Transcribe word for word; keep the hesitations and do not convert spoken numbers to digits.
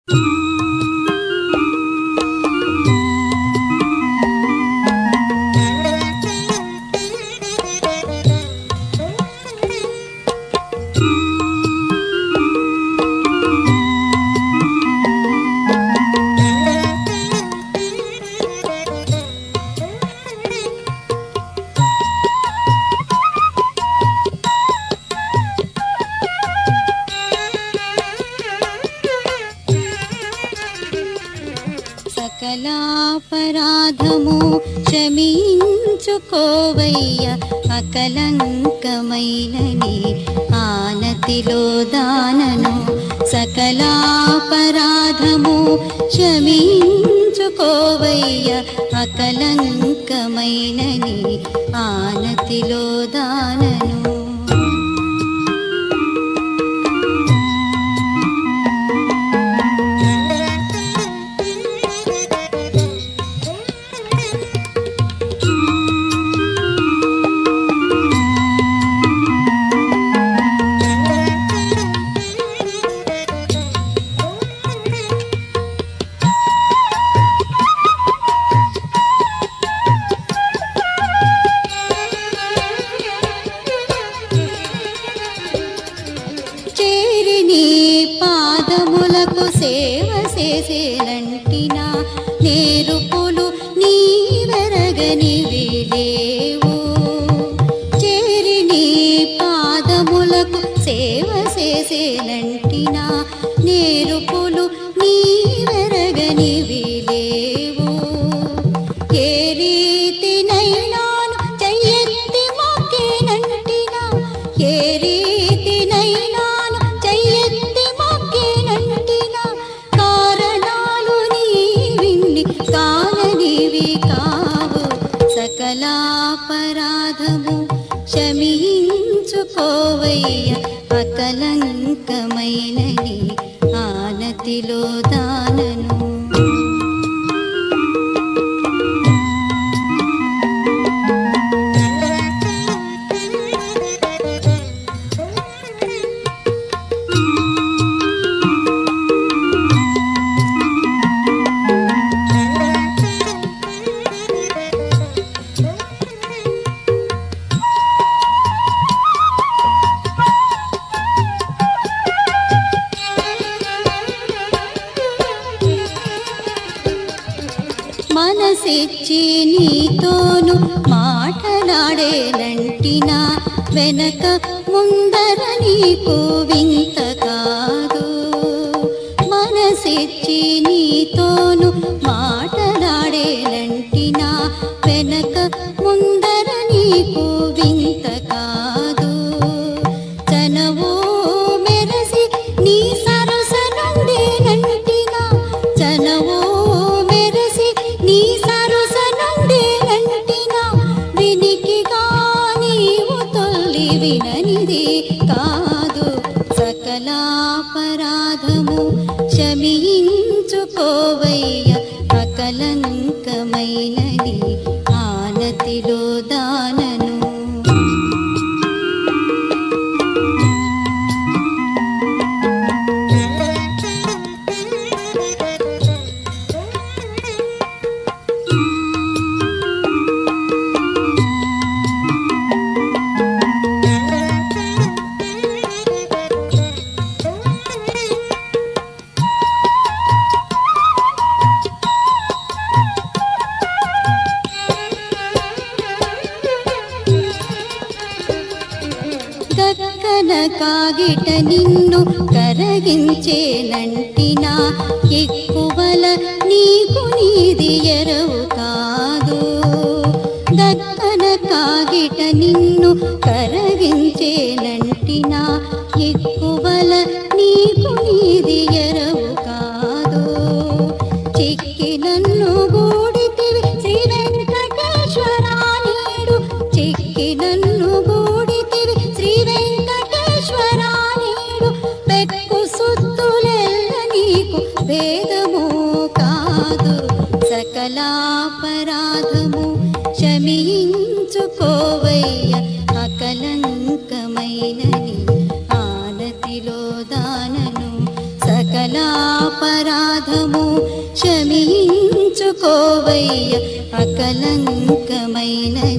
సకలాపరాధము క్షమించుకోవయ్య అకలంకమైనని ఆనతిలో దానను. సకలాపరాధము క్షమించుకోవయ్య అకలంకమైనని ఆనతిలో దానను. పాదములకు సేవ చేసేనంటినా నేరుపులు నీవెరగనివి లేవు. చేరి నీ పాదములకు సేవ చేసేనంటినా నేరుపులు నీవెరగనివి లేవు. ఏ రీతినైనాను చెయ్యెత్తి మొక్కేనంటినా ఏ రీతినైనాను చెయ్యెత్తి మొక్కేనంటినా కారణాలు నీవిన్ని కాననివి కావు. సకలాపరాధము క్షమించుకోవయ్య అకలంకమైనని ఆనతిలో దానను. మనసిచ్చి నీతోను మాటలాడేనంటినా వెనక ముందర నీకు వింత కాదు. మనసిచ్చి నీతోను మాటలాడేనంటినా వెనక ముందర నీకు వింత కాదు. చనవో మెరసి నీ సరస నుండేనంటినా చనవో నీ సరస నుండేనంటినా వినికిగా నీవు తొల్లి విననిది కాదు. సకలాపరాధము క్షమించుకోవయ్య అకలంకమైనని ఆనతిలో దానను. దక్కన కాగిట నిన్ను కరగించేనంటినా ఎక్కువల నీకు నీది ఎరవు కాదు. దక్కన కాగిట నిన్ను కరగించేనంటినా ఎక్కువల నీకు నీది ఎరవు కాదు. చిక్కి నన్ను గూడితివి శ్రీ వెంకటేశ్వరా నేడు చిక్కి నన్ను గూడితివి శ్రీ వెంకటేశ్వరా నేడు పెక్కు సుత్తులెల్ల నీకు భేదము కాదు. సకలాపరాధము క్షమించుకోవయ్య అకలంకమైనని ఆనతిలో దానను. సకలాప అపరాధము క్షమించుకోవయ్య అకలంకమైనది